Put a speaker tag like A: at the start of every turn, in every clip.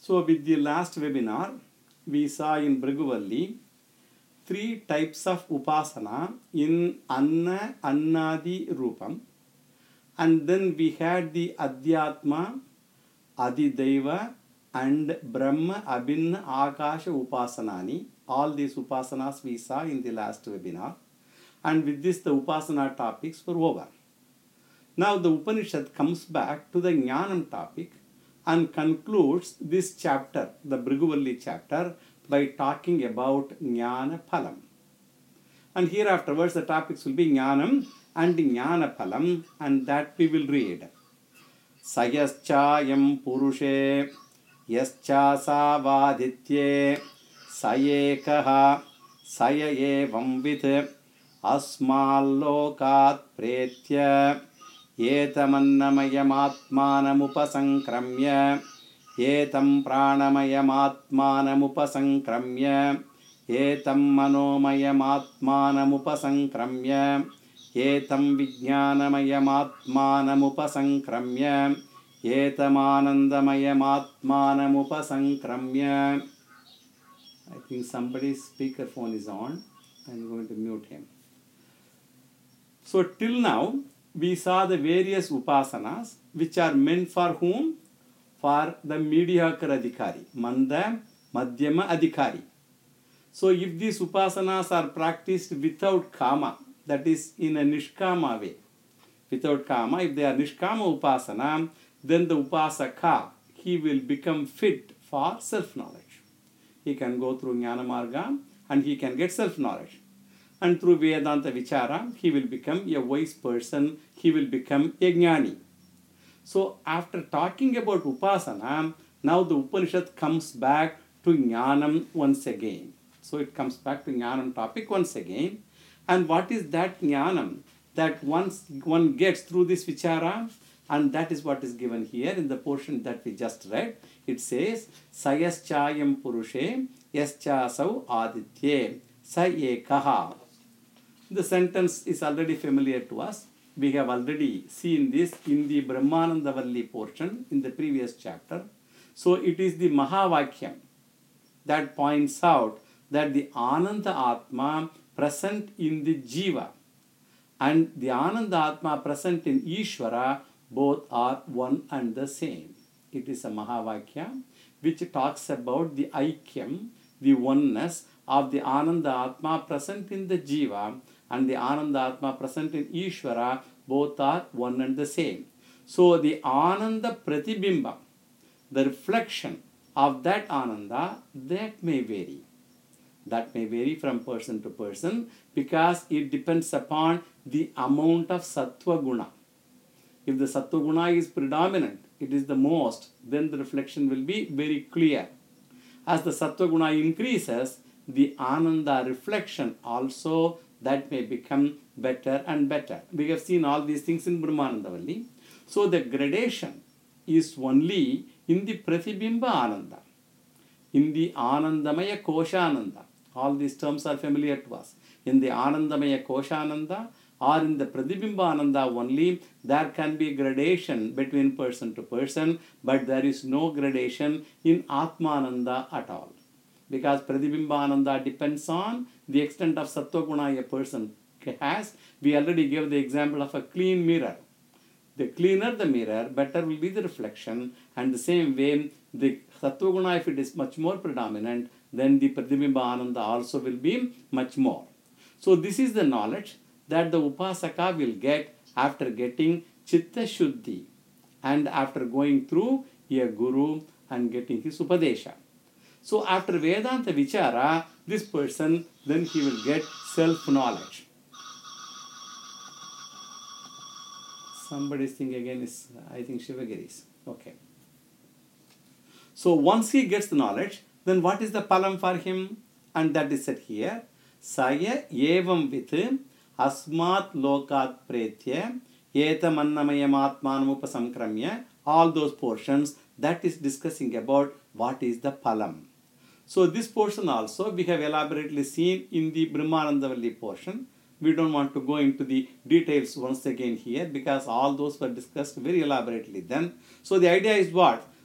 A: So with the last webinar, we saw in Bhrigu 3 types of upasana in Anna, Annadi, Rupam. And then we had the Adhyatma, Adidaiva and Brahma, Abhinna, Akasha Upasanani. All these upasanas we saw in the last webinar. And with this the upasana topics were over. Now the Upanishad comes back to the Jnanam topic and concludes this chapter, the Bhrigu chapter, by talking about Jnana Phalam. And here afterwards the topics will be Jnanam and Jnana Phalam, and that we will read. Sayaschayam Purushe Yascha Savaditye Sayekaha Saya Evam Vith Asmallokat Pretya Etamannamayamaatmanamupasankramya Etam Pranamayamaatmanamupasankramya Etam Manomayamaatmanamupasankramya Etam Vijnanamayamaatmanamupasankramya Etam Anandamayamaatmanamupasankramya. I think somebody's speakerphone is on. I'm going to mute him. So till now, we saw the various upasanas which are meant for whom? For the mediocre adhikari, manda, madhyama adhikari. So if these upasanas are practiced without kama, that is in a nishkama way, without kama, if they are nishkama upasana, then the upasaka, he will become fit for self-knowledge. He can go through Jnana Marga and he can get self-knowledge. And through Vedanta Vichara, he will become a wise person, he will become a jnani. So after talking about upasana, now the Upanishad comes back to Jnanam once again. So it comes back to Jnanam topic once again. And what is that Jnanam that once one gets through this Vichara? And that is what is given here in the portion that we just read. It says, Sayaschayam Purushe Yaschasau Aditye Sa Ekaha. The sentence is already familiar to us. We have already seen this in the Brahmanandavalli portion in the previous chapter. So it is the Mahavakyam that points out that the Ananda Atma present in the Jiva and the Ananda Atma present in Ishvara, both are one and the same. It is a Mahavakya which talks about the Aikyam, the oneness of the Ananda Atma present in the Jiva and the Ananda Atma present in Ishvara, both are one and the same. So the Ananda Pratibimba, the reflection of that Ananda, that may vary. That may vary from person to person because it depends upon the amount of Sattva Guna. If the Sattva Guna is predominant, it is the most, then the reflection will be very clear. As the Sattva Guna increases, the Ananda reflection also, that may become better and better. We have seen all these things in Brahmanandavalli. So the gradation is only in the Pratibimba Ananda, in the Anandamaya Koshananda. All these terms are familiar to us. In the Anandamaya Koshananda or in the Pratibimba Ananda only, there can be gradation between person to person, but there is no gradation in Atmananda at all. Because Pratibimba Ananda depends on the extent of Sattva Guna a person has. We already gave the example of a clean mirror. The cleaner the mirror, better will be the reflection, and the same way the Sattva Guna, if it is much more predominant, then the Pratibimba Ananda also will be much more. So this is the knowledge that the Upasaka will get after getting Chitta Shuddhi and after going through a Guru and getting his Upadesha. So after Vedanta Vichara, this person, then he will get self-knowledge. Somebody's thing again is, I think, Shivagiri's. Okay. So once he gets the knowledge, then what is the palam for him? And that is said here. Saya evam with asmat lokat pretya etam annamayamatmanumupasankramya. All those portions, that is discussing about what is the palam. So this portion also we have elaborately seen in the Brahmanandavalli portion. We don't want to go into the details once again here because all those were discussed very elaborately then. So the idea is what?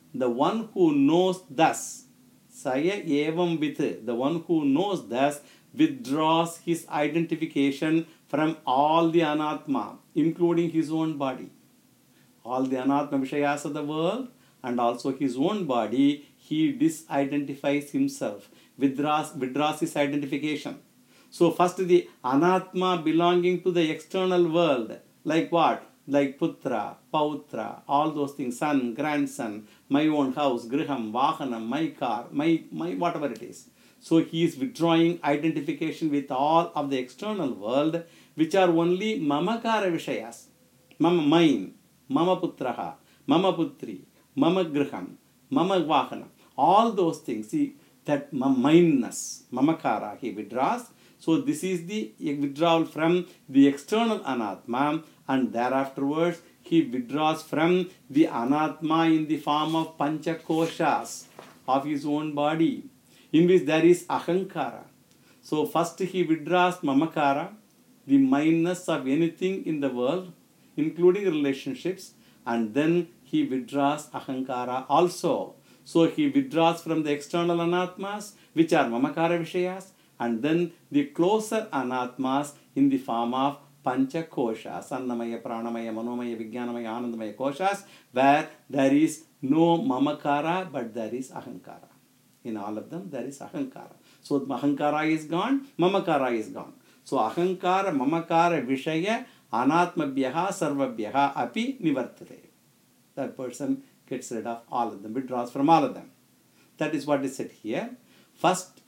A: The one who knows thus, Saya evam with, the one who knows thus withdraws his identification from all the anatma, including his own body. All the anatma vishayas of the world and also his own body, he disidentifies himself, withdraws his identification. So first the anatma belonging to the external world, like what? Like putra, pautra, all those things, son, grandson, my own house, griham, vahanam, my car, my whatever it is. So he is withdrawing identification with all of the external world, which are only mamakara vishayas. Mama mine, mama putraha, mama putri, mama griham, mama vahanam. All those things, see that mineness, mamakara, he withdraws. So this is the withdrawal from the external anatma, and thereafterwards he withdraws from the anatma in the form of panchakoshas of his own body, in which there is ahankara. So first he withdraws mamakara, the mineness of anything in the world, including relationships, and then he withdraws ahankara also. So he withdraws from the external anatmas, which are mamakara vishayas, and then the closer anatmas in the form of pancha koshas, annamaya, pranamaya, manomaya, vijnanamaya, anandamaya koshas, where there is no mamakara but there is ahankara. In all of them there is ahankara. So ahankara is gone, mamakara is gone. So ahankara, mamakara, vishaya, anatmabhyaha, sarvabhyaha api nivartate. That person gets rid of all of them, withdraws from all of them. That is what is said here. First,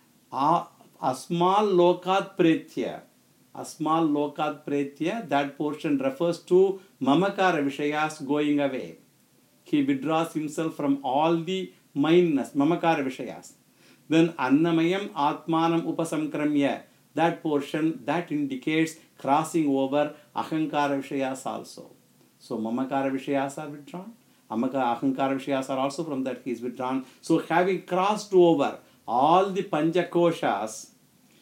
A: asmal lokat pretya. Asmal lokat pretya, that portion refers to mamakara vishayas going away. He withdraws himself from all the mindness, mamakara vishayas. Then annamayam atmanam upasamkramya, that portion that indicates crossing over ahankara vishayas also. So mamakara vishayas are withdrawn, ahankara vishayas are also from that he is withdrawn. So having crossed over all the panchakoshas,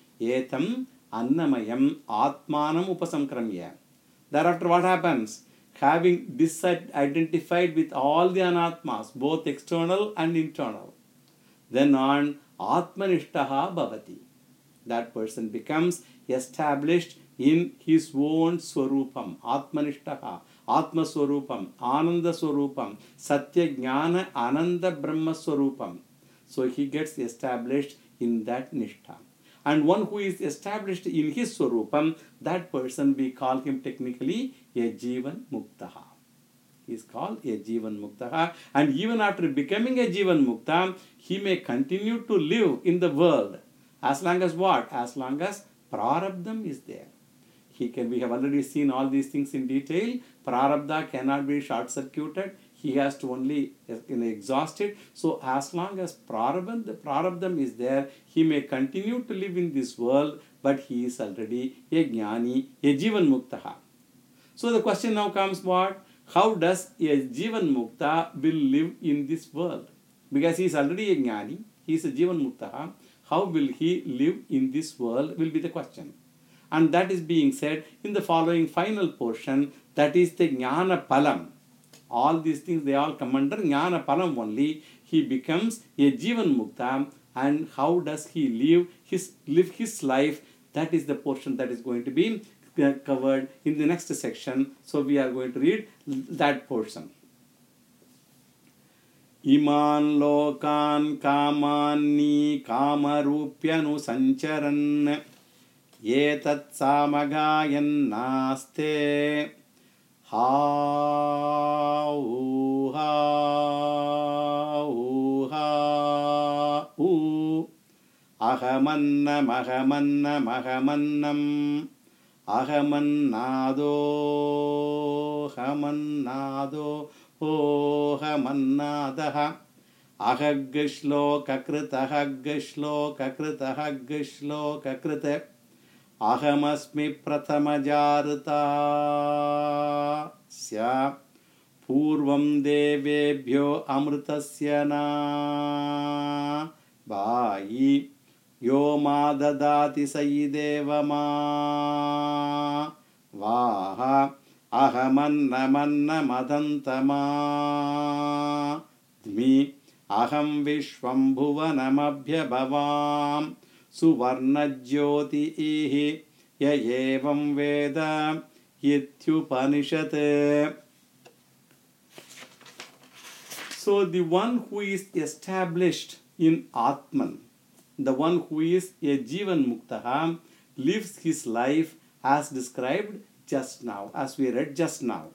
A: etam annamayam atmanam upasamkramya. Thereafter what happens? Having disidentified with all the anatmas, both external and internal, then on atmanishtaha bhavati. That person becomes established in his own swarupam, atmanishtaha, atma swarupam, ananda swarupam, satya jnana ananda brahma swarupam. So he gets established in that nishtha. And one who is established in his swarupam, that person we call him technically a jivan muktaha. He is called a jivan muktaha. And even after becoming a jivan mukta, he may continue to live in the world. As long as what? As long as prarabdham is there. We have already seen all these things in detail. Prarabdha cannot be short-circuited. He has to only exhaust it. So as long as prarabdham is there, he may continue to live in this world, but he is already a jnani, a jivan muktaha. So the question now comes what? How does a jivan mukta will live in this world? Because he is already a jnani, he is a jivan muktaha. How will he live in this world will be the question. And that is being said in the following final portion, that is the jnana palam. All these things, they all come under jnana palam only. He becomes a jivan mukta, and how does he live his life? That is the portion that is going to be covered in the next section. So we are going to read that portion. Iman lokan kamani kamarupyanu sancharan etat samagayan naste ha u ha u ha u ahamannam ahamannam ahamannam ahamannado hamannado ohamannadaha ahagshlokakrita ahamasmi pratamajarita sya purvam devebhyo amrutasya na bhayi yo ma dadati sayideva ma vaha ahamannamannammadantama Lakshmi Aham Vishwam Bhuvanamabhyabavam Suvarnajyoti Ihi Yayevam Veda Ityupanishate. So the one who is established in Atman, the one who is a Jivan Muktaha, lives his life as described just now, as we read just now.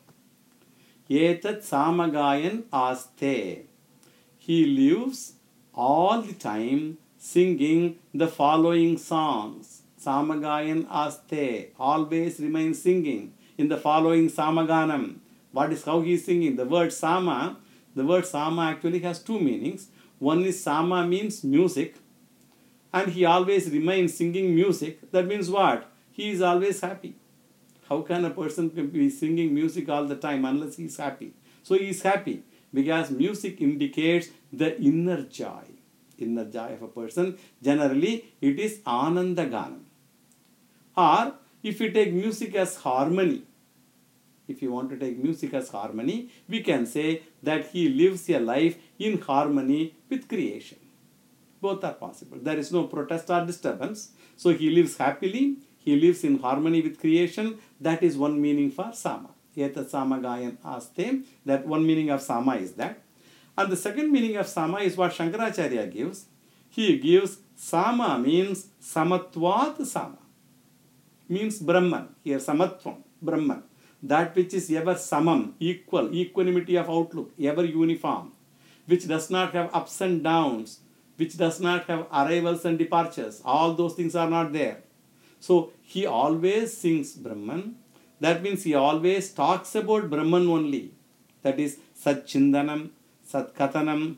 A: Etat Samagayan Aste. He lives all the time singing the following songs. Samagayan Aste. Always remains singing in the following Samaganam. What is how he is singing? The word Sama actually has two meanings. One is Sama means music, and he always remains singing music. That means what? He is always happy. How can a person be singing music all the time unless he is happy? So he is happy because music indicates the inner joy of a person. Generally, it is Anandaganam. Or if you take music as harmony, if you want to take music as harmony, we can say that he lives a life in harmony with creation. Both are possible. There is no protest or disturbance. So he lives happily, he lives in harmony with creation. That is one meaning for Sama. Etat Samagayan Aste. That one meaning of Sama is that. And the second meaning of Sama is what Shankaracharya gives. He gives Sama means Samatvat Sama. Means Brahman. Here Samatvam, Brahman. That which is ever samam, equal, equanimity of outlook, ever uniform, which does not have ups and downs, which does not have arrivals and departures. All those things are not there. So he always sings Brahman. That means he always talks about Brahman only. That is Sat Chindanam, Sat Kathanam,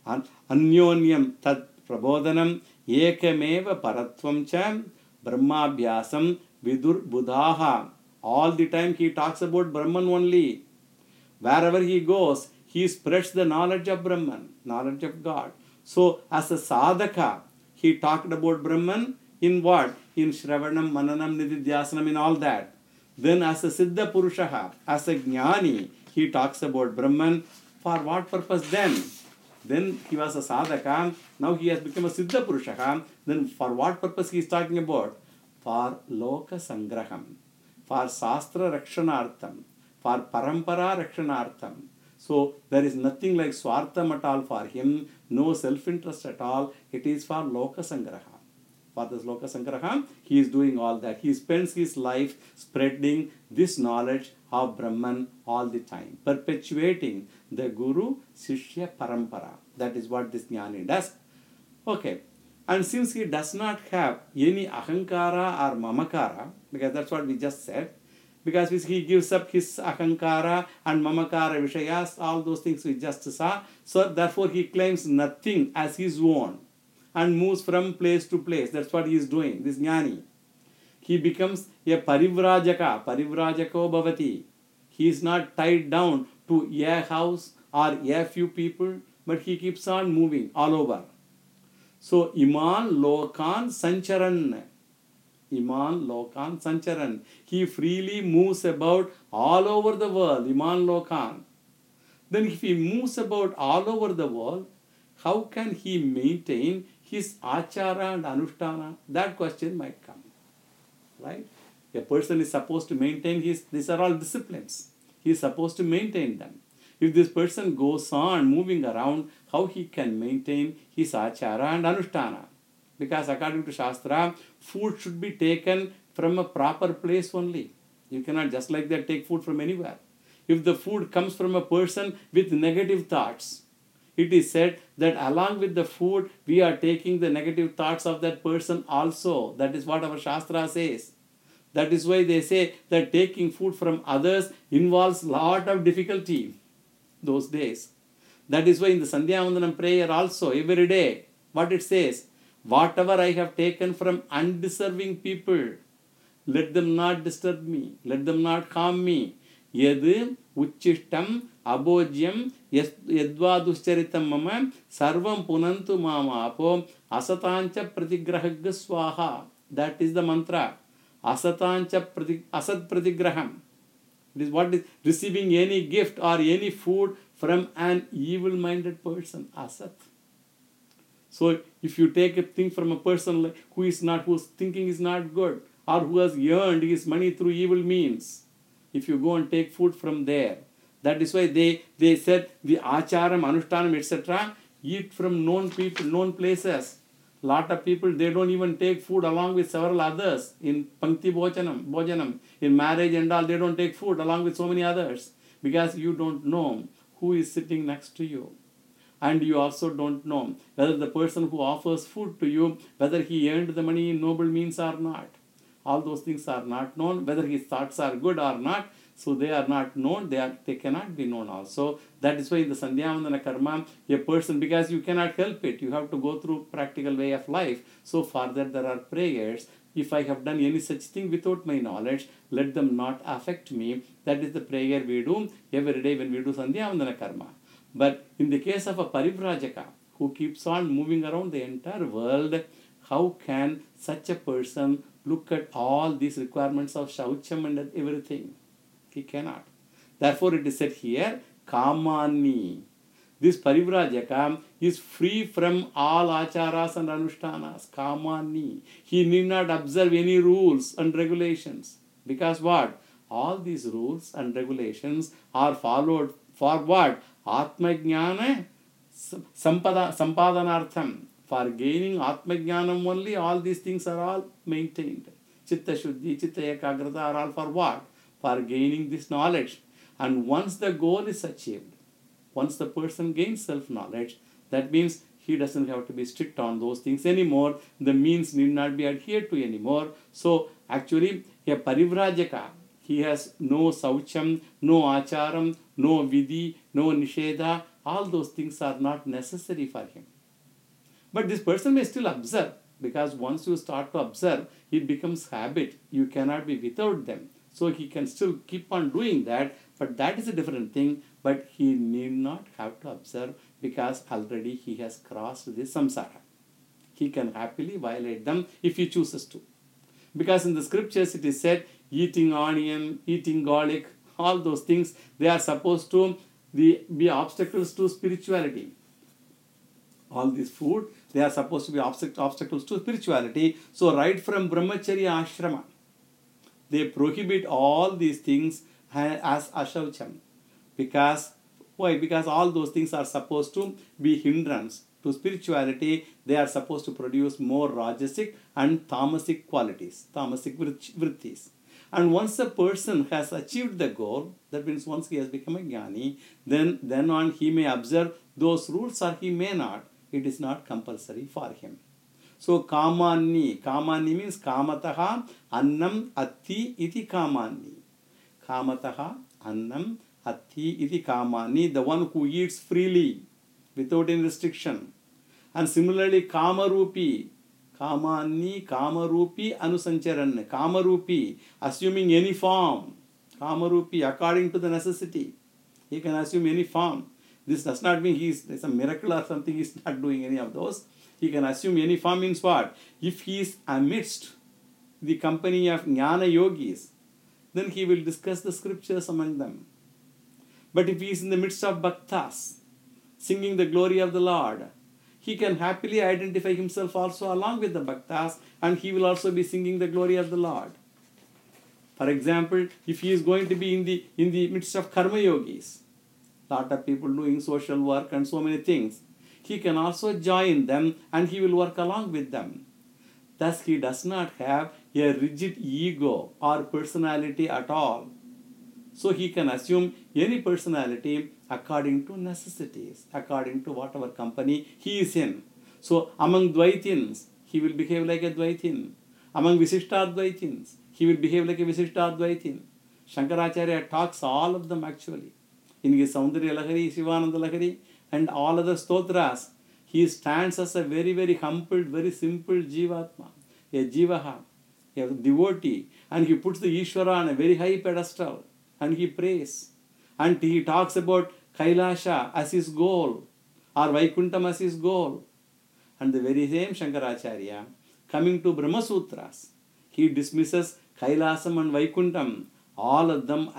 A: Anyonyam Tat Prabodhanam, Ekameva Paratvam Cha, Brahmabhyasam Vidur Buddhaha. All the time he talks about Brahman only. Wherever he goes, he spreads the knowledge of Brahman, knowledge of God. So as a sadhaka, he talked about Brahman in what? In Shravanam, Mananam, Nididhyasanam, in all that. Then as a Siddha Purushaha, as a Jnani, he talks about Brahman. For what purpose then? Then he was a sadhaka, now he has become a Siddha Purushaha. Then for what purpose he is talking about? For Loka Sangraham, for Sastra Rakshanartham, for Parampara Rakshanartham. So there is nothing like Swartham at all for him, no self-interest at all. It is for Loka Sangraha. For this Loka Sangraha, he is doing all that. He spends his life spreading this knowledge of Brahman all the time, perpetuating the Guru Shishya Parampara. That is what this Jnani does. Okay. And since he does not have any ahankara or mamakara, because that's what we just said, because he gives up his ahankara and mamakara vishayas, all those things we just saw, so therefore he claims nothing as his own and moves from place to place. That's what he is doing, this jnani. He becomes a parivrajaka, parivrajako bhavati. He is not tied down to a house or a few people, but he keeps on moving all over. So, Iman Lokan Sancharan. Iman Lokan Sancharan. He freely moves about all over the world. Iman Lokan. Then if he moves about all over the world, how can he maintain his achara and anushtana? That question might come. Right? A person is supposed to maintain these are all disciplines. He is supposed to maintain them. If this person goes on moving around, how he can maintain his achara and anushtana? Because according to Shastra, food should be taken from a proper place only. You cannot just like that take food from anywhere. If the food comes from a person with negative thoughts, it is said that along with the food, we are taking the negative thoughts of that person also. That is what our Shastra says. That is why they say that taking food from others involves lot of difficulty those days. That is why in the Sandhya Vandanam prayer also, every day, what it says, whatever I have taken from undeserving people, let them not disturb me, let them not harm me. Yad uchishtam abojyam yadva duscharitam mama sarvam punantu mamapo asatancha pratigrahagga swaha. That is the mantra. Asatancha asat pratigraham. It is what is receiving any gift or any food from an evil-minded person, asat. So if you take a thing from a person whose thinking is not good, or who has earned his money through evil means, if you go and take food from there, that is why they said the acharam, anushtanam, etc. eat from known people, known places. Lot of people, they don't even take food along with several others. In pankti bhojanam, in marriage and all, they don't take food along with so many others, because you don't know who is sitting next to you. And you also don't know whether the person who offers food to you, whether he earned the money in noble means or not. All those things are not known, whether his thoughts are good or not. So they are not known, they cannot be known also. That is why in the Sandhyavandana karma, a person, because you cannot help it, you have to go through practical way of life. So further there are prayers. If I have done any such thing without my knowledge, let them not affect me. That is the prayer we do every day when we do Sandhyavandana karma. But in the case of a parivrajaka who keeps on moving around the entire world, how can such a person look at all these requirements of shaucham and everything? He cannot. Therefore it is said here, kamani. This parivrajaka is free from all acharas and anushtanas. Kamani. He need not observe any rules and regulations. Because what? All these rules and regulations are followed for what? Atma jnana sampadanartham. For gaining Atma jnanam only, all these things are all maintained. Chitta shuddhi, chitta ekagrata are all for what? For gaining this knowledge. And once the goal is achieved, once the person gains self-knowledge, that means he doesn't have to be strict on those things anymore. The means need not be adhered to anymore. So actually, a parivrajaka, he has no saucham, no acharam, no vidhi, no nisheda. All those things are not necessary for him. But this person may still observe, because once you start to observe, it becomes habit. You cannot be without them. So he can still keep on doing that, but that is a different thing. But he need not have to observe, because already he has crossed this samsara. He can happily violate them if he chooses to. Because in the scriptures it is said, eating onion, eating garlic, all those things, they are supposed to be obstacles to spirituality. All this food, they are supposed to be obstacles to spirituality. So right from brahmacharya ashrama, they prohibit all these things as ashaucham. Because why? Because all those things are supposed to be hindrance to spirituality. They are supposed to produce more rajasic and tamasic qualities, tamasic vrittis. And once a person has achieved the goal, that means once he has become a jnani, then on he may observe those rules or he may not. It is not compulsory for him. So kamani means kamataha annam atti iti kamani. Kamataha annam atti iti kamani, the one who eats freely without any restriction. And similarly kamarupi, kamani kamarupi anusancharan, kamarupi, assuming any form, kamarupi according to the necessity. He can assume any form. This does not mean it's a miracle or something, he's not doing any of those. He can assume any form. Means what? If he is amidst the company of jnana yogis, then he will discuss the scriptures among them. But if he is in the midst of bhaktas, singing the glory of the Lord, he can happily identify himself also along with the bhaktas, and he will also be singing the glory of the Lord. For example, if he is going to be in the midst of karma yogis, lot of people doing social work and so many things, he can also join them and he will work along with them. Thus he does not have a rigid ego or personality at all. So he can assume any personality according to necessities, according to whatever company he is in. So among Dvaitins, he will behave like a Dvaitin. Among Visishtadvaitins, he will behave like a Visishtadvaitin. Shankaracharya talks all of them actually. In his Saundarya Lahari, Shivananda Lahari, and all other stotras, he stands as a very, very humble, very simple Jivatma, a Jivaha, a devotee, and he puts the Ishvara on a very high pedestal, and he prays. And he talks about Kailasha as his goal, or Vaikuntham as his goal. And the very same Shankaracharya, coming to Brahma Sutras, he dismisses Kailasam and Vaikuntham, all of them as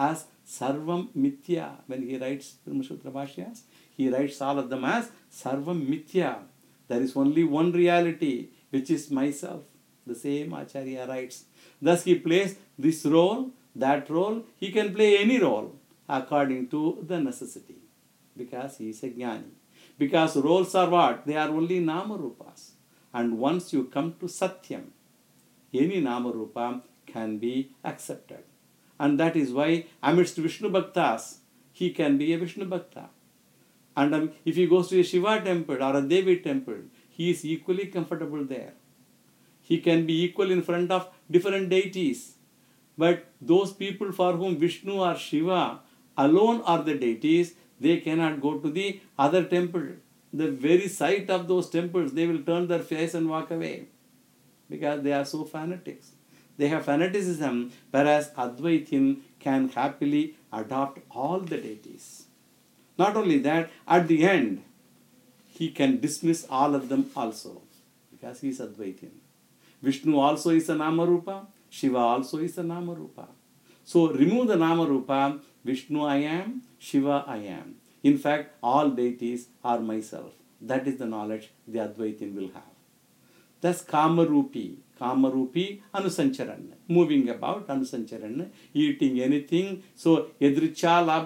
A: Sarvam Mithya. When he writes Brahmasutra Bhashyas, he writes all of them as Sarvam Mithya. There is only one reality, which is myself. The same Acharya writes. Thus he plays this role, that role. He can play any role according to the necessity, because he is a jnani. Because roles are what? They are only nama rupas. And once you come to Satyam, any nama rupa can be accepted. And that is why amidst Vishnu Bhaktas, he can be a Vishnu Bhakta. And if he goes to a Shiva temple or a Devi temple, he is equally comfortable there. He can be equal in front of different deities. But those people for whom Vishnu or Shiva alone are the deities, they cannot go to the other temple. The very sight of those temples, they will turn their face and walk away, because they are so fanatics. They have fanaticism, whereas Advaitin can happily adopt all the deities. Not only that, at the end, he can dismiss all of them also, because he is Advaitin. Vishnu also is a Namarupa, Shiva also is a Namarupa. So remove the Namarupa, Vishnu I am, Shiva I am. In fact, all deities are myself. That is the knowledge the Advaitin will have. Thus Kamarupi, Anusancharan, moving about, Anusancharan, eating anything. So Yadricha Labha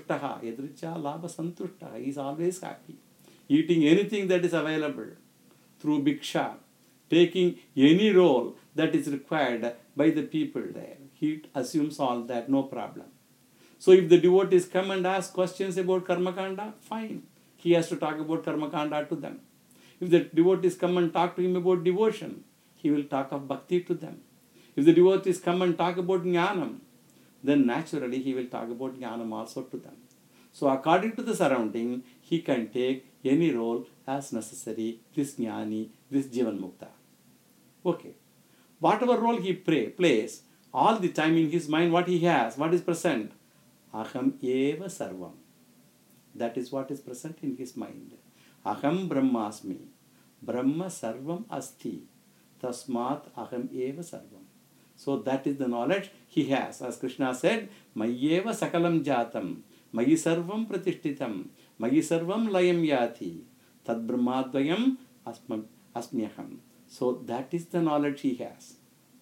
A: Santushtaha, he is always happy. Eating anything that is available through Bhiksha, taking any role that is required by the people there. He assumes all that, no problem. So if the devotees come and ask questions about Karmakanda, fine. He has to talk about Karmakanda to them. If the devotees come and talk to him about devotion, he will talk of bhakti to them. If the devotees come and talk about jnanam, then naturally he will talk about jnanam also to them. So according to the surrounding, he can take any role as necessary, this jnani, this jivan mukta. Okay. Whatever role he plays, all the time in his mind, what he has, what is present? Aham eva sarvam. That is what is present in his mind. Aham brahmasmi. Brahma sarvam asti. Tasmat aham eva sarvam. So that is the knowledge he has. As Krishna said, Mayyeva sakalam jatam. Mayi sarvam pratishtitam. Mayi sarvam layam yati. Tad brahmadvayam asmyaham. So that is the knowledge he has.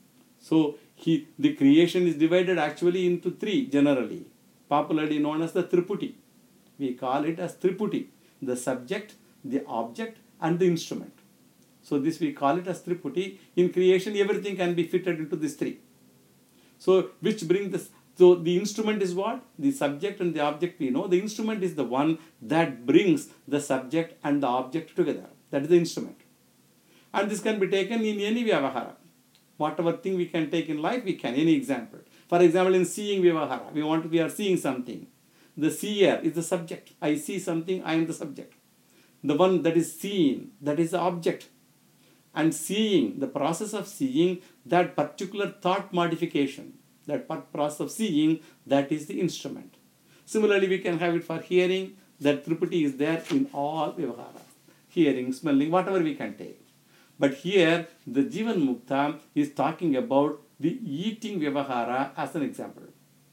A: So the creation is divided actually into three generally, popularly known as the Triputi. We call it as Triputi, the subject, the object and the instrument. So this we call it as Triputi. In creation, everything can be fitted into these three. So which brings this. So the instrument is what? The subject and the object we know. The instrument is the one that brings the subject and the object together. That is the instrument. And this can be taken in any vyavahara. Whatever thing we can take in life, we can. Any example. For example, in seeing vyavahara, we are seeing something. The seer is the subject. I see something, I am the subject. The one that is seen, that is the object. And seeing, the process of seeing, that particular thought modification, that process of seeing, that is the instrument. Similarly, we can have it for hearing. That Triputi is there in all vyavahara. Hearing, smelling, whatever we can take. But here, the Jivan Mukta is talking about the eating vyavahara as an example.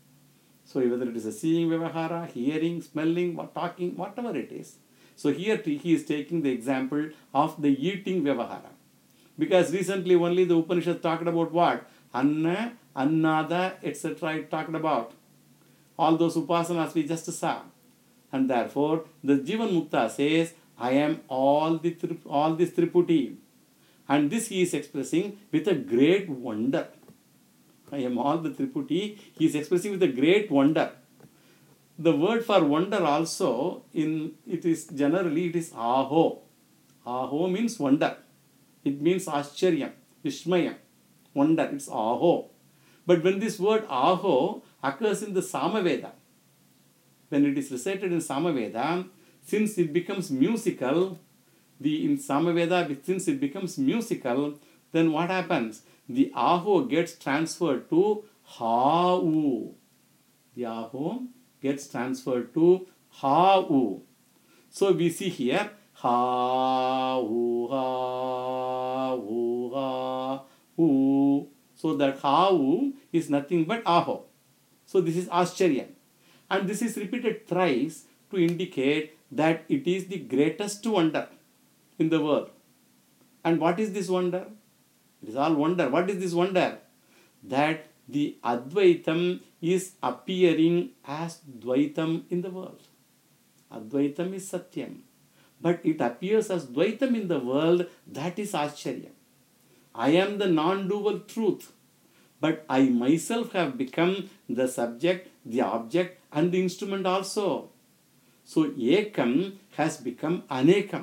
A: So whether it is a seeing vyavahara, hearing, smelling, talking, whatever it is. So here he is taking the example of the eating vyavahara. Because recently only the Upanishad talked about what? Anna, Annada, etc. it talked about. All those upasanas we just saw. And therefore, the Jivan Mukta says, I am all this Triputi. And this he is expressing with a great wonder. I am all the Triputi. He is expressing with a great wonder. The word for wonder also, it is aho. Aho means wonder. It means ascharyam, vishmayam, wonder. It's aho. But when this word aho occurs in the Samaveda, when it is recited in Samaveda, since it becomes musical, since it becomes musical, then what happens? The aho gets transferred to ha'u. The aho gets transferred to ha'u. So we see here ha'u, ha'u, ha'u. So that ha'u is nothing but aho. So this is ascharya. And this is repeated thrice to indicate that it is the greatest wonder in the world. And what is this wonder? It is all wonder. What is this wonder? That the Advaitam is appearing as Dvaitam in the world. Advaitam is Satyam. But it appears as Dvaitam in the world. That is Ashcharya. I am the non-dual truth. But I myself have become the subject, the object, and the instrument also. So Ekam has become Anekam.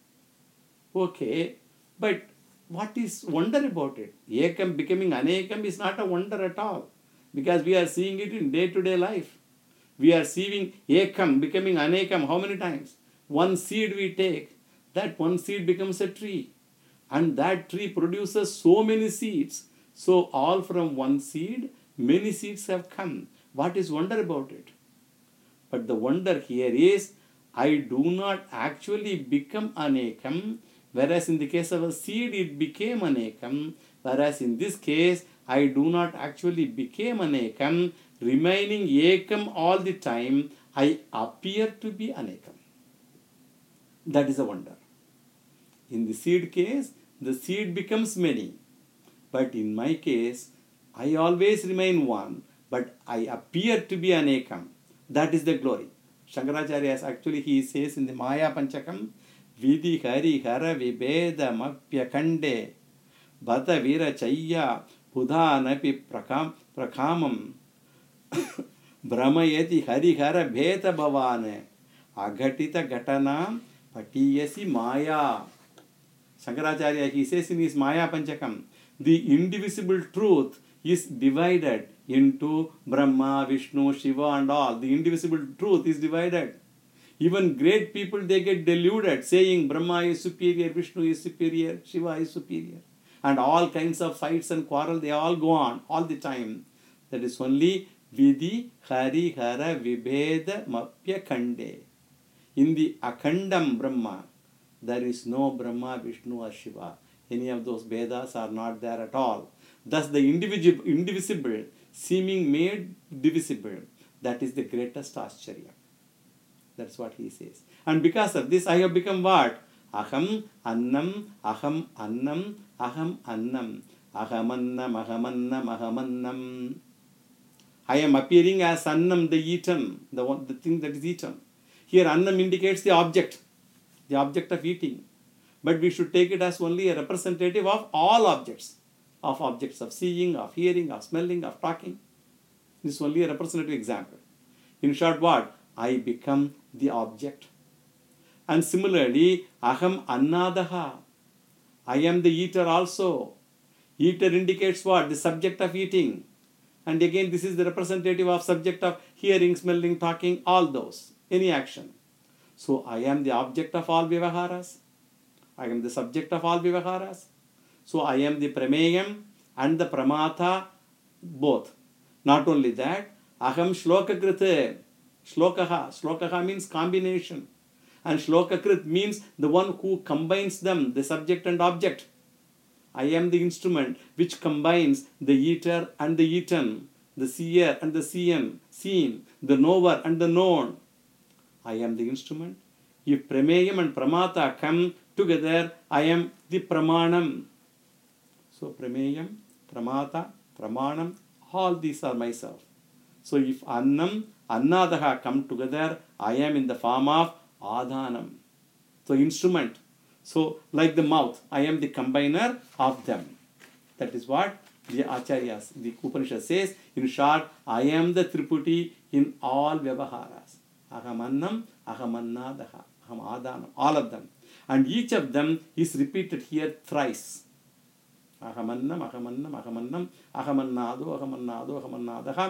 A: Okay, but what is wonder about it? Ekam becoming Anekam is not a wonder at all, because we are seeing it in day-to-day life. We are seeing Ekam becoming Anekam how many times? One seed we take, that one seed becomes a tree. And that tree produces so many seeds. So all from one seed, many seeds have come. What is wonder about it? But the wonder here is, I do not actually become Anekam, whereas in the case of a seed, it became Anekam, whereas in this case, I do not actually become Anekam, remaining Ekam all the time, I appear to be Anekam. That is a wonder. In the seed case, the seed becomes many. But in my case, I always remain one, but I appear to be Anekam. That is the glory. Shankaracharya actually he says in the Maya Panchakam, Vidhi Hari Hara Vibeda Mapya Kande Bata Vira Chaya Hudha Napi Prakamam Brahmayati Hari Hara Bheta Bhavane Agatita Gatana Patiyasi Maya. Shankaracharya he says in his Maya Panchakam, the indivisible truth is divided into Brahma, Vishnu, Shiva and all. The indivisible truth is divided. Even great people, they get deluded, saying Brahma is superior, Vishnu is superior, Shiva is superior. And all kinds of fights and quarrel, they all go on all the time. That is only Vidhi Hari Hara Vibheda Mapya Kande. In the Akhandam Brahma, there is no Brahma, Vishnu or Shiva. Any of those Vedas are not there at all. Thus the indivisible seeming made divisible, that is the greatest Ashcharya. That's what he says. And because of this, I have become what? Aham Annam, Aham Annam, Aham Annam, Ahamannam, Ahamannam, Ahamannam. I am appearing as Annam, the eaten, the thing that is eaten. Here Annam indicates the object of eating. But we should take it as only a representative of all objects of seeing, of hearing, of smelling, of talking. This is only a representative example. In short, what? I become the object. And similarly, Aham Annadaha. I am the eater also. Eater indicates what? The subject of eating. And again, this is the representative of subject of hearing, smelling, talking, all those. Any action. So, I am the object of all Vivaharas. I am the subject of all Vivaharas. So, I am the Prameyam and the Pramata both. Not only that, Aham Shlokakrite. Shlokaha means combination. And Shlokakrit means the one who combines them, the subject and object. I am the instrument which combines the eater and the eaten, the seer and the seen, the knower and the known. I am the instrument. If Prameyam and Pramata come together, I am the Pramanam. So Prameyam, Pramata, Pramanam, all these are myself. So if Annam, Annadaha come together, I am in the form of Adhanam. So instrument. So like the mouth, I am the combiner of them. That is what the Acharyas, the Upanishad says. In short, I am the Triputi in all Vyavaharas. Aham Annam, Aham Annadaha, Aham Adhanam, all of them. And each of them is repeated here thrice. Ahamannam, Ahamannam, Ahamannam, Ahamannado, Ahamannado, Ahamannadaha,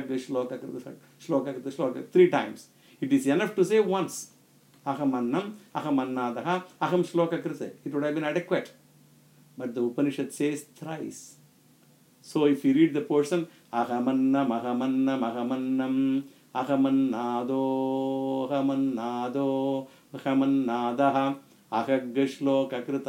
A: Ahagashloka, 3 times. It is enough to say once. Ahamannam, Ahamannadaha, Aham Shloka Krite. It would have been adequate. But the Upanishad says thrice. So if you read the portion, Ahamannam, Ahamannam, Ahamannam, Ahamannado, Ahamannado, Ahamannadaha, Ahagashloka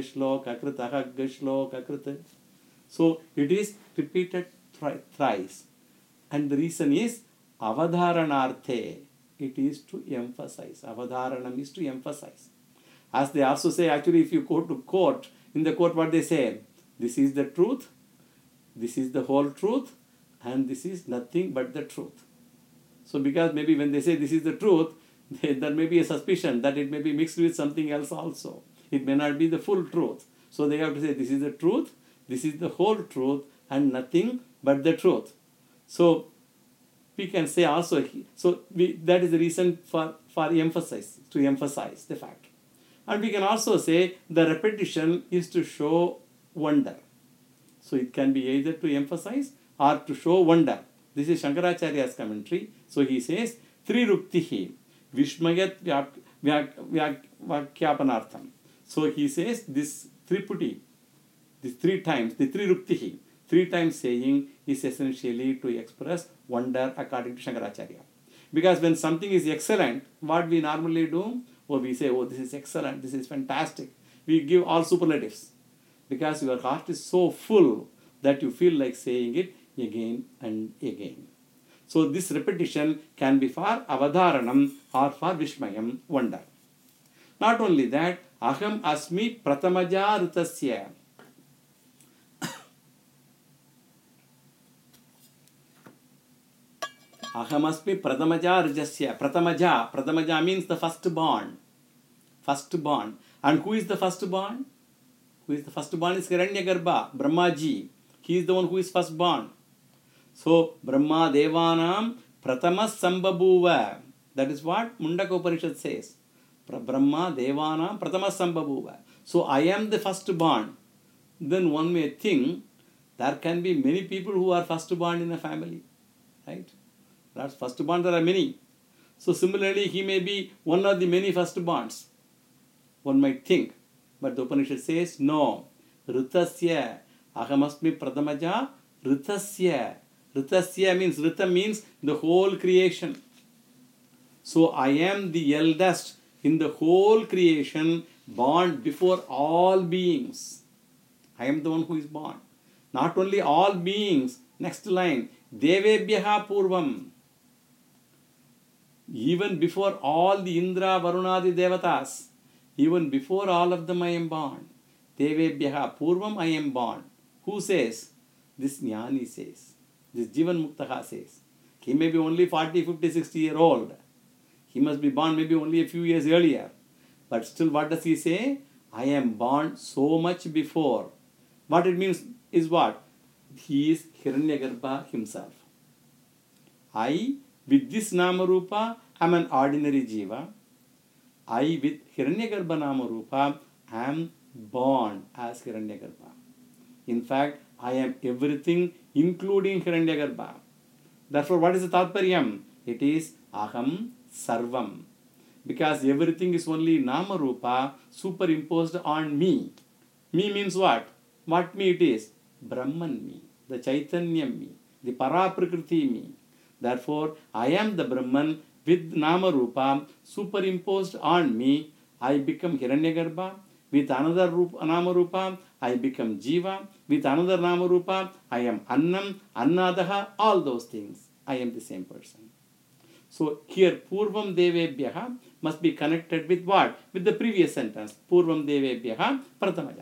A: Krita. So it is repeated thrice. And the reason is avadharanarthe, it is to emphasize. Avadharanam is to emphasize. As they also say, actually, if you go to court, in the court, what they say? This is the truth, this is the whole truth, and this is nothing but the truth. So, because maybe when they say this is the truth, there may be a suspicion that it may be mixed with something else also. It may not be the full truth. So, they have to say this is the truth, this is the whole truth, and nothing but the truth. So, we can say also, that is the reason for emphasis, to emphasize the fact. And we can also say the repetition is to show wonder. So it can be either to emphasize or to show wonder. This is Shankaracharya's commentary. So he says, Triruktihi Vishmayat Vakyapanartham. So he says this Triputi, these 3 times, the Triruktihi, 3 times saying is essentially to express wonder according to Shankaracharya. Because when something is excellent, what we normally do? We say, oh, this is excellent, this is fantastic. We give all superlatives. Because your heart is so full that you feel like saying it again and again. So this repetition can be for avadharanam or for vishmayam, wonder. Not only that, aham asmi pratamaja ritasya. Ahamasmi Pradamaja Rajasya. Pratamaja means the firstborn. Firstborn. And who is the firstborn? Who is the firstborn is Hiranyagarbha, Brahmaji. He is the one who is firstborn. So, Brahma Devanam Pratamas Sambhabuva. That is what Mundaka Upanishad says. Brahma Devanam Pratamas Sambhabuva. So, I am the firstborn. Then one may think there can be many people who are firstborn in a family. Right? That's firstborn, there are many. So similarly, he may be one of the many firstborns. One might think. But the Upanishad says, no. Ritasya. Ahamasmi pradamaja. Ritasya. Ritasya means, Rita means the whole creation. So I am the eldest in the whole creation, born before all beings. I am the one who is born. Not only all beings, next line, Devebhyaha Purvam. Even before all the Indra, Varunadi Devatas, even before all of them I am born. Devebhyaha Purvam I am born. Who says? This Jnani says. This Jivan Muktaha says. He may be only 40, 50, 60 years old. He must be born maybe only a few years earlier. But still what does he say? I am born so much before. What it means is what? He is Hiranyagarbha himself. I, with this Namarupa, am an ordinary Jiva. I, with Hiranyagarbha Namarupa, am born as Hiranyagarbha. In fact, I am everything including Hiranyagarbha. Therefore, what is the Tatparyam? It is Aham Sarvam. Because everything is only Namarupa superimposed on me. Me means what? What me it is? Brahman me. The Chaitanya me. The Paraprakriti me. Therefore, I am the Brahman with Namarupa superimposed on me. I become Hiranyagarbha. With another Namarupa, I become Jiva. With another Namarupa, I am Annam, Annadaha, all those things. I am the same person. So here, Purvam Devebhyaha must be connected with what? With the previous sentence. Purvam Devebhyaha Pratamaja.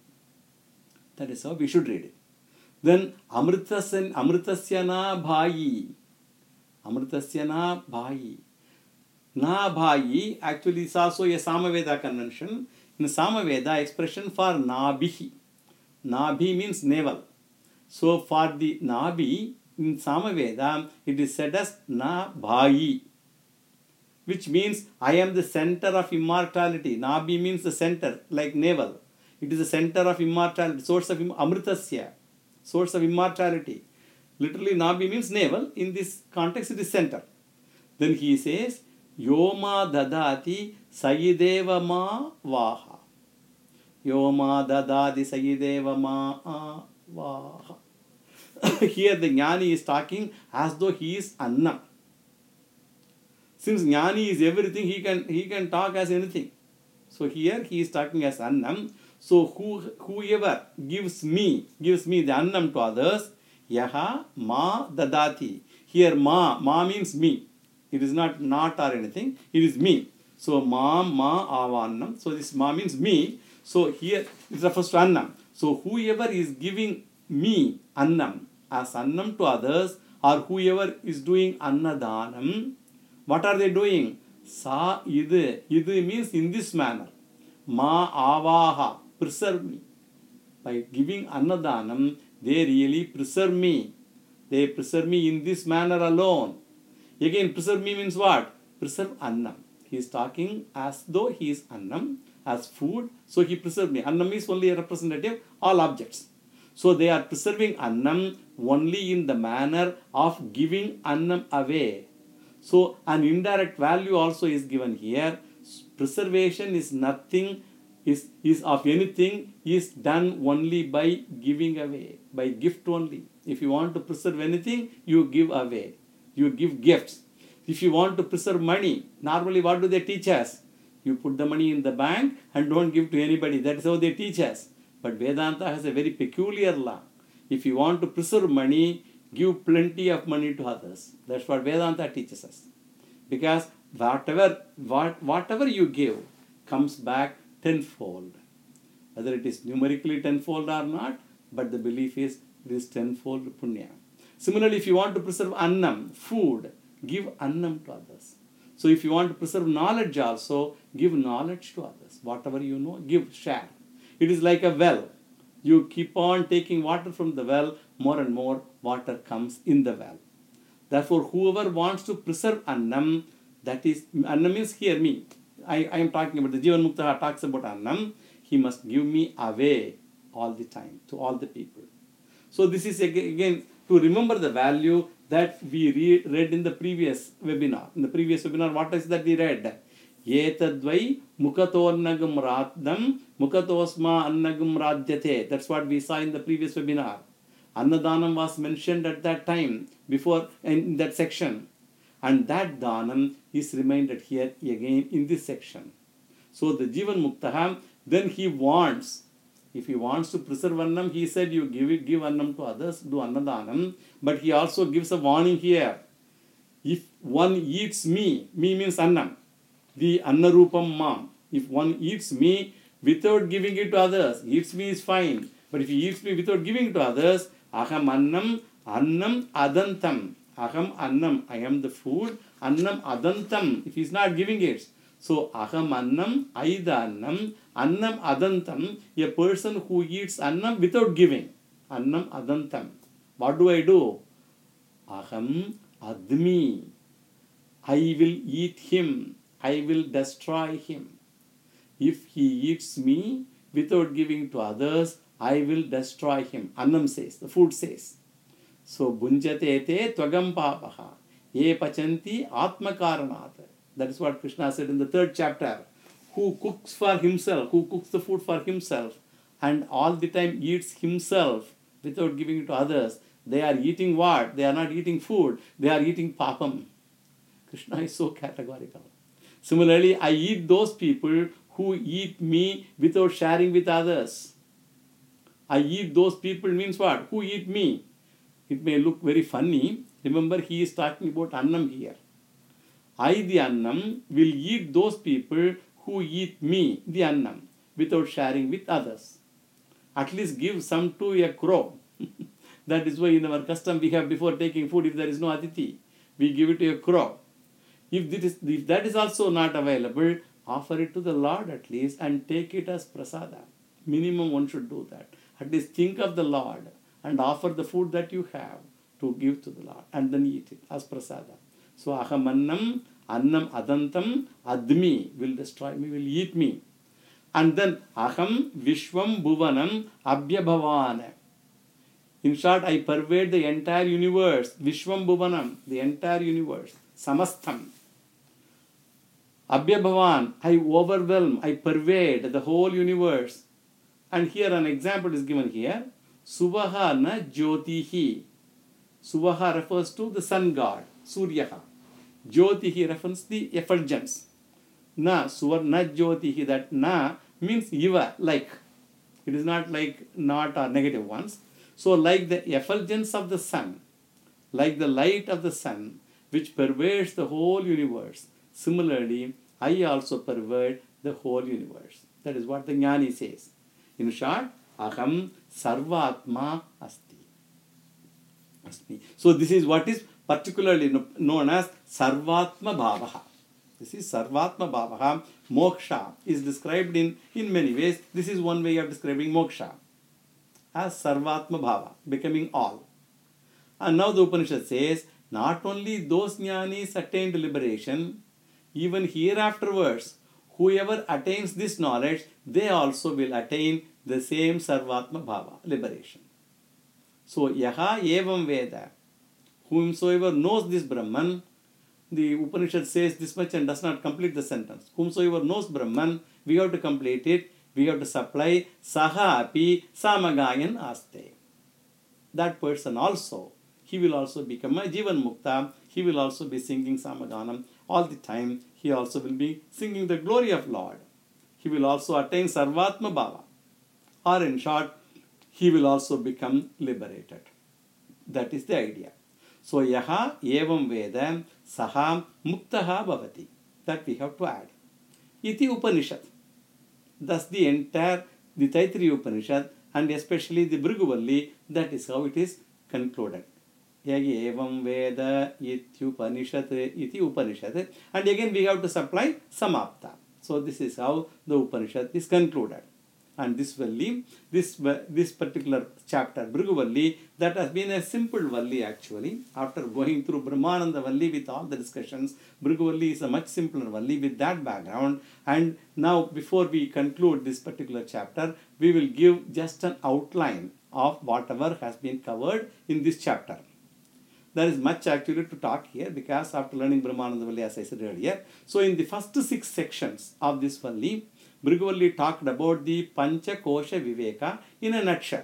A: That is how we should read it. Then Amritasya na bhayi. Amritasya na bhayi. Na bhayi actually is also a Samaveda convention. In Samaveda, expression for Nabhi. Nabhi means navel. So for the Nabhi, in Samaveda, it is said as Na bhayi. Which means I am the center of immortality. Nabhi means the center, like navel. It is the center of immortality, source of Amritasya, source of immortality. Literally, Nabhi means navel. In this context, it is center. Then he says, Yoma dadati sayideva ma vaha. Yoma dadati sayideva ma vaha. Here the Jnani is talking as though he is Annam. Since Jnani is everything, he can talk as anything. So here he is talking as Annam. So whoever gives me the Annam to others, Yaha ma dadati. Here ma means me. It is not or anything. It is me. So ma avannam. So this ma means me. So here it refers to annam. So whoever is giving me annam as annam to others, or whoever is doing annadanam, what are they doing? Sa idu. Idu means in this manner. Ma avaha. Preserve me. By giving annadanam, they really preserve me. They preserve me in this manner alone. Again, preserve me means what? Preserve annam. He is talking as though he is annam, as food. So he preserved me. Annam is only a representative, all objects. So they are preserving annam only in the manner of giving annam away. So an indirect value also is given here. Preservation is nothing, is of anything, is done only by giving away, by gift only. If you want to preserve anything, you give away. You give gifts. If you want to preserve money, normally what do they teach us? You put the money in the bank and don't give to anybody. That is how they teach us. But Vedanta has a very peculiar law. If you want to preserve money, give plenty of money to others. That's what Vedanta teaches us. Because whatever you give comes back tenfold. Whether it is numerically tenfold or not, but the belief is it is tenfold punya. Similarly, if you want to preserve annam, food, give annam to others. So if you want to preserve knowledge also, give knowledge to others. Whatever you know, give, share. It is like a well. You keep on taking water from the well, more and more water comes in the well. Therefore, whoever wants to preserve annam, that is, annam means here me. I am talking about the Jivan Mukta talks about annam. He must give me away all the time to all the people. So this is again to remember the value that we read in the previous webinar. In the previous webinar, what is that we read? Etadvai mukatornagam radham mukatosma annagam radhyate. That's what we saw in the previous webinar. Annadanam was mentioned at that time, before in that section. And that dhanam is reminded here again in this section. So the Jivan Mukta, then he wants, if he wants to preserve annam, he said you give annam to others, do annadanam. But he also gives a warning here. If one eats me means annam, the annarupam mam. If one eats me without giving it to others, eats me is fine. But if he eats me without giving it to others, aham annam adantam. Aham annam, I am the food. Annam adantam, if he is not giving it. So aham annam, aida annam adantam, a person who eats annam without giving. Annam adantam. What do I do? Aham admi. I will eat him. I will destroy him. If he eats me without giving to others, I will destroy him. Annam says, the food says. So bunjate te tvagam papaha. Ye pachanti atmakaranat. That is what Krishna said in the 3rd chapter. Who cooks for himself, who cooks the food for himself, and all the time eats himself without giving it to others, they are eating what? They are not eating food, they are eating papam. Krishna is so categorical. Similarly, I eat those people who eat me without sharing with others. I eat those people means what? Who eat me? It may look very funny. Remember, he is talking about annam here. I, the annam, will eat those people who eat me, the annam, without sharing with others. At least give some to a crow. That is why in our custom we have, before taking food, if there is no aditi, we give it to a crow. If that is also not available, offer it to the Lord at least and take it as prasada. Minimum one should do that. At least think of the Lord and offer the food that you have to give to the Lord and then eat it as prasada. So aham annam adantam admi, will destroy me, will eat me. And then aham vishwam bhuvanam abhyabhavan. In short, I pervade the entire universe. Vishwam bhuvanam, the entire universe. Samastham. Abhyabhavan, I overwhelm, I pervade the whole universe. And here an example is given here. Suvaha na jyotihi. Suvaha refers to the sun god, Suryaha. Jyotihi refers to the effulgence. Na, suvarna jyotihi, that na means iva, like. It is not like not or negative ones. So like the effulgence of the sun. like the light of the sun, which pervades the whole universe. Similarly, I also pervade the whole universe. That is what the Jnani says. In short, Aham Sarvatma Asti. So this is what is particularly known as Sarvatma Bhavaha. This is Sarvatma Bhavaha. Moksha is described in many ways. This is one way of describing moksha as Sarvatma Bhava, becoming all. And now the Upanishad says, not only those jnanis attained liberation, even hereafterwards, whoever attains this knowledge, they also will attain the same Sarvatma Bhava, liberation. So, Yaha Evam Veda, whomsoever knows this Brahman, the Upanishad says this much and does not complete the sentence. Whomsoever knows Brahman, we have to complete it, we have to supply Saha Api Samagayan Aste. That person also, he will also become a Jivan Mukta, he will also be singing Samaganam all the time, he also will be singing the glory of Lord. He will also attain Sarvatma Bhava. Or in short, he will also become liberated. That is the idea. So, Yaha Evam Veda Saha Muktaha Bhavati. That we have to add. Iti Upanishad. Thus the Taittiriya Upanishad and especially the Bhrigu, that is how it is concluded. Evam Veda iti Upanishad. And again we have to supply Samapta. So this is how the Upanishad is concluded. And this Valli, this particular chapter, Bhrigu Valli, that has been a simple Valli actually. After going through Brahmananda Valli with all the discussions, Bhrigu Valli is a much simpler Valli with that background. And now before we conclude this particular chapter, we will give just an outline of whatever has been covered in this chapter. There is much actually to talk here because after learning Brahmananda Valli, as I said earlier, so in the first 6 sections of this Valli, Bhrigu Valli talked about the Pancha Kosha Viveka in a nutshell.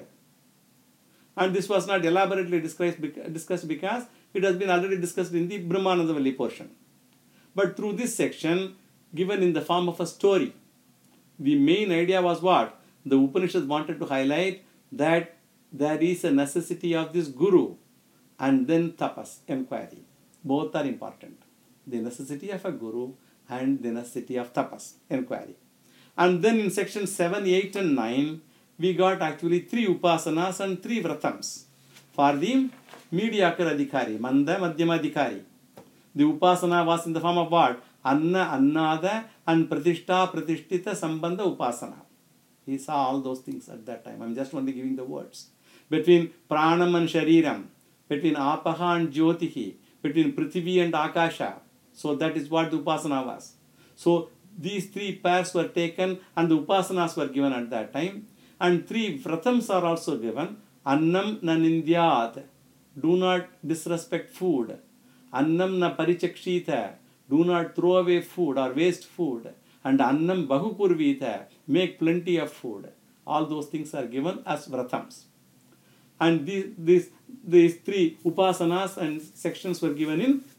A: And this was not elaborately discussed because it has been already discussed in the Brahmananda Valli portion. But through this section, given in the form of a story, the main idea was what? The Upanishads wanted to highlight that there is a necessity of this Guru and then tapas, inquiry. Both are important. The necessity of a Guru and the necessity of tapas, inquiry. And then in section 7, 8 and 9, we got actually 3 upasanas and 3 vratams. For the mediocre adhikari, manda, madhyama adhikari. The upasana was in the form of what? Anna, annada and pratishta, pratishtita, sambandha upasana. He saw all those things at that time. I'm just only giving the words. Between pranam and shariram, between apaha and jyotihi, between prithvi and akasha. So that is what the upasana was. So these 3 pairs were taken and the upasanas were given at that time. And 3 vratams are also given. Annam na nindyat. Do not disrespect food. Annam na parichakshita. Do not throw away food or waste food. And annam bahupurvita. Make plenty of food. All those things are given as vratams. And these 3 upasanas and sections were given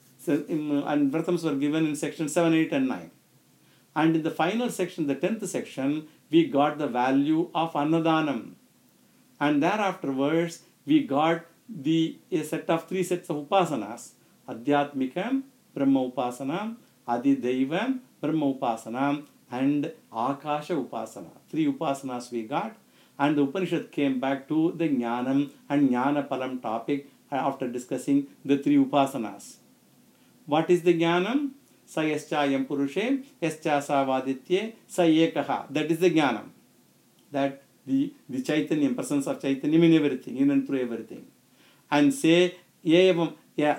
A: and vratams were given in section 7, 8 and 9. And in the final section, the 10th section, we got the value of Annadanam. And thereafterwards, we got a set of 3 sets of upasanas. Adhyatmikam, Brahma Upasana, Adidaivam, Brahma Upasana, and Akasha Upasana. 3 upasanas we got. And the Upanishad came back to the Jnanam and Jnana Palam topic after discussing the 3 upasanas. What is the Jnanam? Sa yaschayam purushe, yascha savaditye, sa ekaha. That is the Jnanam. That the Chaitanya, presence of Chaitanya in everything, in and through everything. And say, evam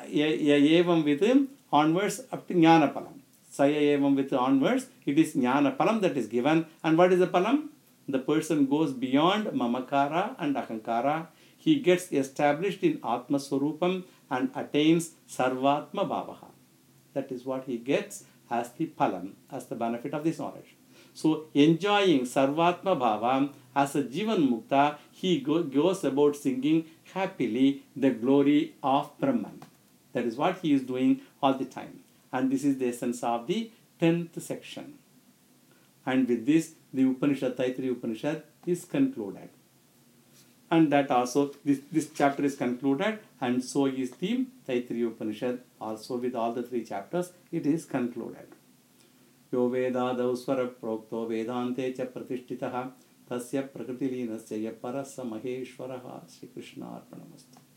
A: with onwards up to Jnana Palam. Saya evam with onwards, it is Jnana Palam that is given. And what is the Palam? The person goes beyond Mamakara and Ahankara. He gets established in Atma Swarupam and attains Sarvatma Bhavaha. That is what he gets as the Palam, as the benefit of this knowledge. So, enjoying Sarvatma Bhava as a Jivan Mukta, he goes about singing happily the glory of Brahman. That is what he is doing all the time. And this is the essence of the 10th section. And with this, the Upanishad, Taittiriya Upanishad is concluded. And that also, this chapter is concluded, and so is the Taittiriya Upanishad also, with all the 3 chapters it is concluded. यो वेदादौ स्वरप्रोक्तो वेदान्ते च प्रतिष्ठितः तस्य प्रकृतिलीनस्य यः परः स महेश्वरः. श्रीकृष्णार्पणमस्तु.